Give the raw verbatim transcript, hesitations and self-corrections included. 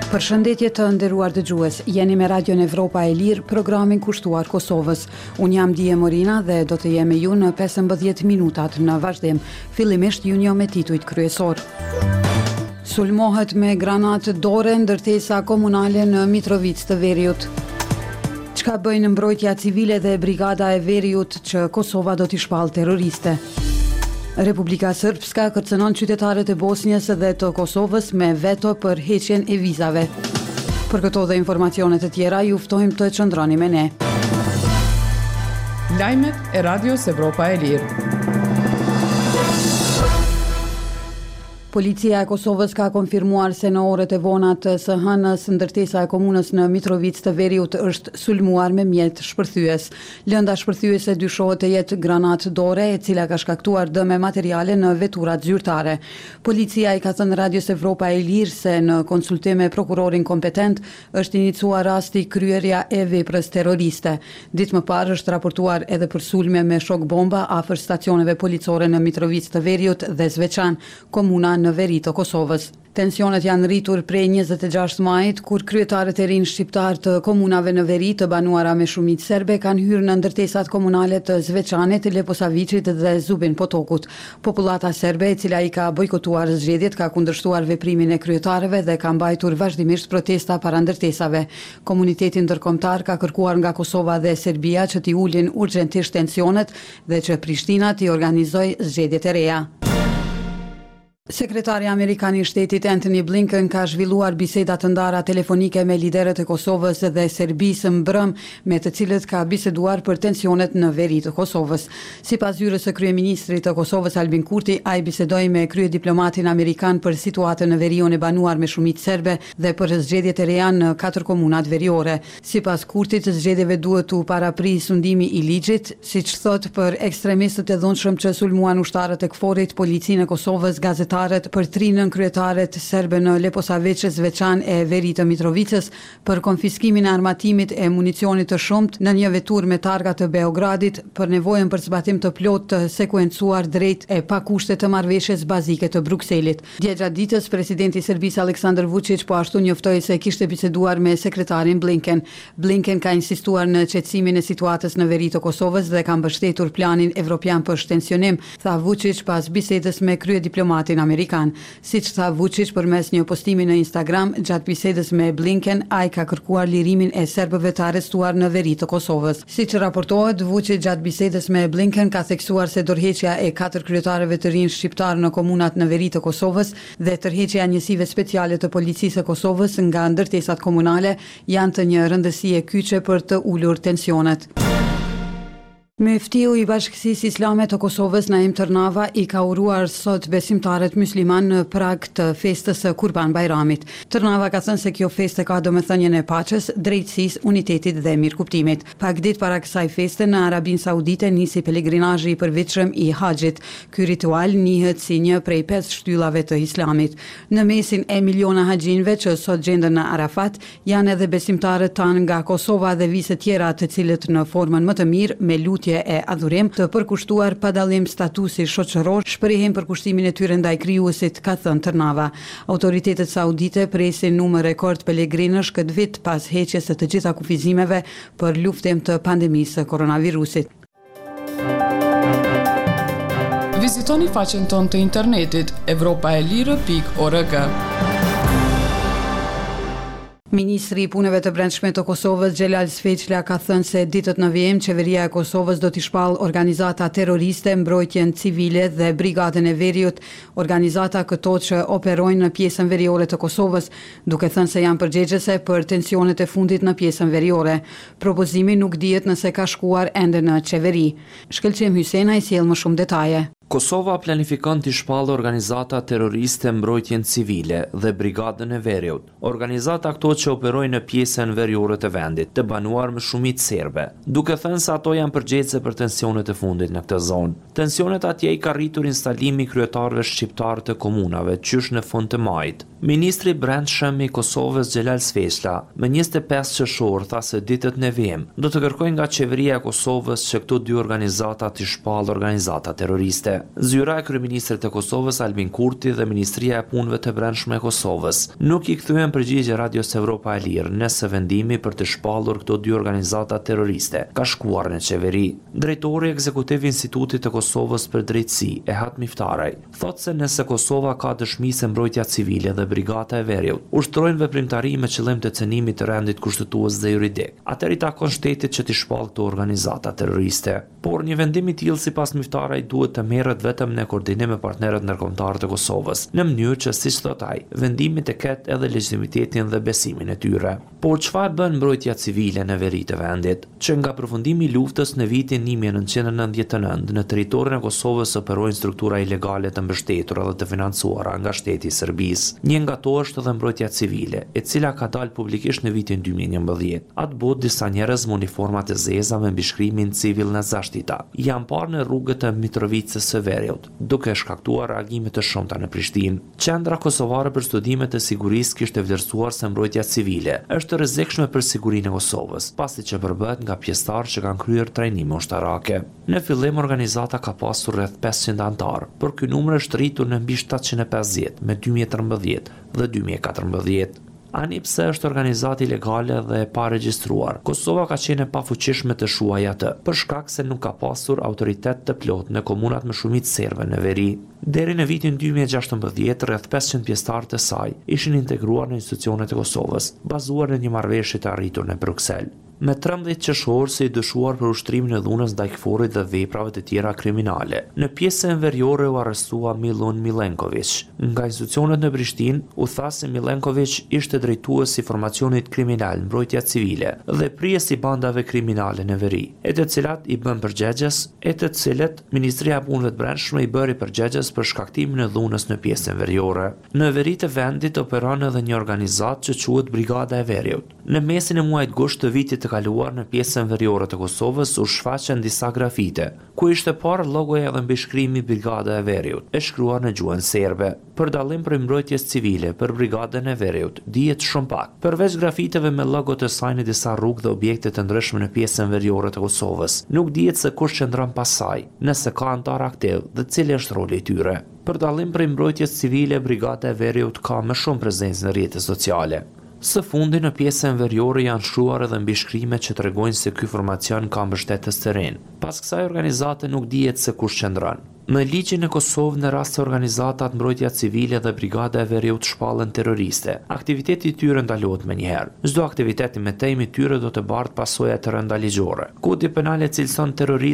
Përshëndetje të nderuar dëgjues, jeni me Radion Evropa e Lirë, programin kushtuar Kosovës. Unë jam Dije Morina dhe do të jem me ju në pesëmbëdhjetë minutat në vazhdim. Fillimisht junjo me titujt kryesor. Sulmohet me granat dore ndërtesa komunale në Mitrovic të Veriut. Çka bëjnë mbrojtja civile dhe brigada e Veriut që Kosova do t'i shpall terroriste? Republika Srpska kërcënon qytetarët e Bosnjës dhe të Kosovës me veto për heqjen e vizave. Për këto dhe informacionet e tjera, ju ftojmë të qëndroni me ne. Lajmet e Radios Evropa e Lirë. Policia e Kosovës ka konfirmuar se në orët e vona të së hënës ndërtesa e komunës në Mitrovic të Veriut është sulmuar me mjet shpërthyes. Lënda shpërthyese dyshohet të jetë granat dore, e cila ka shkaktuar dëme materiale në veturat zyrtare. Policia i ka thënë Radios Evropa e Lirë se në konsultim me prokurorin kompetent është inicuar rasti kryerja e veprës terroriste. Ditë më parë është raportuar edhe për sulme me shok bomba afër stacioneve policore në Mitrovic të Veriut dhe Zveçan, komuna në veri të Kosovës. Tensionet janë rritur prej njëzet e gjashtë majit, kur kryetarët e rinj shqiptar të komunave në veri të banuara me shumicë serbe kanë hyrë në ndërtesat komunale të Zveçanit, Leposavicit dhe Zubin Potokut. Popullata serbe, e cila i ka bojkotuar zgjedhjet, ka kundërshtuar veprimin e kryetarëve dhe ka mbajtur vazhdimisht protesta para ndërtesave. Komuniteti ndërkombëtar ka kërkuar nga Kosova dhe Serbia që t'i ulin urgjentisht tensionet dhe që Prishtina t'i organizojë zgjedhjet e reja. Sekretari Amerikan i Shtetit Antony Blinken ka zhvilluar biseda të ndara telefonike me liderët e Kosovës dhe Serbisë mbrëm, me të cilët ka biseduar për tensionet në veri të Kosovës. Sipas zyrës së kryeministrit të Kosovës Albin Kurti, ai bisedoi me kryediplomatin amerikan për situatën në veriun e banuar me shumicë serbe dhe për zgjedhjet e reja në katër komunat veriore. Sipas Kurtit, zgjedhjeve duhet u parapri sundimi i ligjit, siç thot për ekstremistët e dhunshëm që sulmuan ushtarët e KFOR-it, policinë e Kosovës, gazetarët për trinën kryetaret serbe në Leposavic, Zveçan e veri të Mitrovicës, për konfiskimin e armatimit e municionit të shumt në një vetur me targa të Beogradit, për nevojën për zbatim të plot të sekuencuar drejt e pa kushte të marrëveshjes bazike të Brukselit. Dje gjatë ditës, presidenti i Serbisë Aleksandar Vučić po ashtu njoftoi se kishte biseduar me sekretarin Blinken. Blinken ka insistuar në qetësimin e situatës në veri të Kosovës dhe ka mbështetur planin evropian për shtensionim, tha Vučić pas bisedës me kryediplomatin amerikan. Siç tha Vučić përmes një postimi në Instagram, gjatë bisedës me Blinken, ai ka kërkuar lirimin e serbëve të arrestuar në veri të Kosovës. Siç raportohet, Vučić gjatë bisedës me Blinken ka theksuar se dorëheqja e katër kryetarëve të rinj shqiptar në komunat në veri të Kosovës dhe tërheqja e njësive speciale të policisë së Kosovës nga ndërtesat komunale janë të një rëndësie kyçe për të ulur tensionet. Muftiu i Bashkësisë Islame të Kosovës Naim Tërnava i ka uruar sot besimtarët musliman në prag të festës së Kurban Bajramit. Tërnava ka thënë se kjo festë ka domethënien e paqes, drejtësisë, unitetit dhe mirëkuptimit. Pak ditë para kësaj feste në Arabinë Saudite nisi pelegrinazhi i përvitshëm i Haxhit. Ky ritual njihet si një prej pesë shtyllave të Islamit. Në mesin e miliona haxhinëve që sot gjenden në Arafat janë edhe besimtarët tanë nga Kosova dhe vise tjera, të cilët në formën më të mirë me lutje e adhurim të përkushtuar pa dallim statusi shoqëror shprehin përkushtimin e tyre ndaj krijuesit, ka thënë Tërnava. Autoritetet saudite presin numër rekord pelegrinësh këtë vit pas heqjes së të gjitha kufizimeve për luftim të pandemisë së koronavirusit. Vizitoni faqen tonë të internetit evropa e lirë pikë org. Ministri i Punëve të Brendshme të Kosovës Xhelal Sveçlia ka thënë se ditët në vijim qeveria e Kosovës do t'i shpall organizata terroriste, mbrojtjen civile dhe brigadën e Veriut, organizata këto që operojnë në pjesën veriore të Kosovës, duke thënë se janë përgjegjëse për tensionet e fundit në pjesën veriore. Propozimi nuk dihet nëse ka shkuar ende në qeveri. Shkëlqim Hysena i sjell më shumë detaje. Kosova planifikon t'i shpallë organizata terroriste mbrojtjen civile dhe brigadën e Veriut. Organizata këto që operojnë në pjesën veriore të vendit, të banuar me shumicë serbe, duke thënë se ato janë përgjegjëse për tensionet e fundit në këtë zonë. Tensionet atje i ka rritur instalimi i kryetarëve shqiptar të komunave, qysh në fund të majit. Ministri i Brendshëm i Kosovës Xhelal Sveçlia, më njëzet e pesë qershor, tha se ditët në vijim do të kërkojnë nga qeveria e Kosovës që këto dy organizata t'i shpallë organizata terroriste. Zyra e kryeministrit të Kosovës Albin Kurti dhe Ministria e Punëve të Brendshme e Kosovës nuk i kthyen përgjigje Radios Evropa e Lirë nëse vendimi për të shpallur këto dy organizata terroriste ka shkuar në qeveri. Drejtori ekzekutiv i Institutit të Kosovës për Drejtësi, Ehat Miftaraj, thotë se nëse Kosova ka dëshmi se mbrojtja civile dhe brigata e Veriut ushtrojnë veprimtari me qëllim të cënimit të rendit kushtetues dhe juridik, atëherë i takon shtetit që t'i shpallë këto organizata terroriste. Por një vendim i tillë sipas Miftaraj duhet të merret vetëm në koordinim me partnerët ndërkombëtar të Kosovës, në mënyrë që siç thot ai, vendimi të ketë edhe legitimitetin dhe besimin e tyre. Por çfarë bën mbrojtja civile në veri të vendit? Që nga përfundimi i luftës në vitin një mijë e nëntëqind e nëntëdhjetë e nëntë në territorin e Kosovës operojnë struktura ilegale të mbështetura dhe të financuara nga shteti i Serbisë. Një nga to është edhe mbrojtja civile, e cila ka dalë publikisht në vitin dy mijë e njëmbëdhjetë. Atë botë disa njerëz me uniforma të zeza me mbishkrimin Civil në Zashtita janë parë në rrugët e Mitrovicës së Veriut, duke shkaktuar reagime të shumta në Prishtinë. Qendra kosovare për studimet e sigurisë kishte vlerësuar se mbrojtja civile është rrezikshme për sigurinë e Kosovës, pasi që përbëhet nga pjesëtarë që kanë kryer trajnime ushtarake. Në fillim organizata ka pasur rreth pesëqind anëtar, por ky numër është rritur në mbi shtatëqind e pesëdhjetë me dy mijë e trembëdhjetë dhe dy mijë e katërmbëdhjetë. Ani pse është organizatë ilegale dhe e paregjistruar, Kosova ka qenë e pafuqishme të shuajë atë, për shkak se nuk ka pasur autoritet të plotë në komunat me shumicë serbe në veri. Deri në vitin dy mijë e gjashtëmbëdhjetë, rreth pesëqind pjesëtarë të saj ishin integruar në institucionet e Kosovës, bazuar në një marrëveshje të arritur në Bruksel. Me trembëdhjetë qershor se i dyshuar për ushtrimin e dhunës ndaj Kforit dhe veprave të tjera kriminale. Në pjesën veriore u arrestua Milun Milenković. Nga institucionet në Prishtinë u tha se Milenković ishte drejtues i formacionit kriminal Mbrojtja Civile dhe prijesi bandave kriminale në veri, e të cilat i bën përgjegjës, e të cilët Ministria e Punëve të Brendshme i bëri përgjegjës për shkaktimin e dhunës në pjesën veriore. Në veri të vendit operon edhe një organizatë që quhet Brigada e Veriut. Në mesin e muajit gusht të vitit të kaluar në pjesën veriore të Kosovës u shfaqen disa grafite, ku ishte parë logoja dhe mbishkrimi Brigada e Veriut, e shkruar në gjuhën serbe. Për dallim prej mbrojtjes civile për Brigadën e Veriut, dihet shumë pak. Përveç grafiteve me logo të saj në disa rrugë dhe objekte të ndryshme në pjesën veriore të Kosovës, nuk dihet se kush qëndron pas saj, nëse ka antar aktiv dhe cili është roli i tyre. Për dallim prej mbrojtjes civile, Brigada e Veriut ka më shumë prezencë në rrjetet sociale. Së fundi në pjesën veriore janë shkruar edhe mbishkrime që tregojnë se ky formacion ka mbështetës të rinj. Pas kësaj organizate nuk dihet se kush qëndron. Në ligjin e Kosovë, në rast se organizatat Mbrojtja Civile dhe Brigada e Veriut shpallen terroriste, aktiviteti i tyre ndalohet menjëherë. Çdo aktivitet i mëtej i tyre do të bartë pasoja të rënda ligjore. Kodi penal e cilëson terrorizmin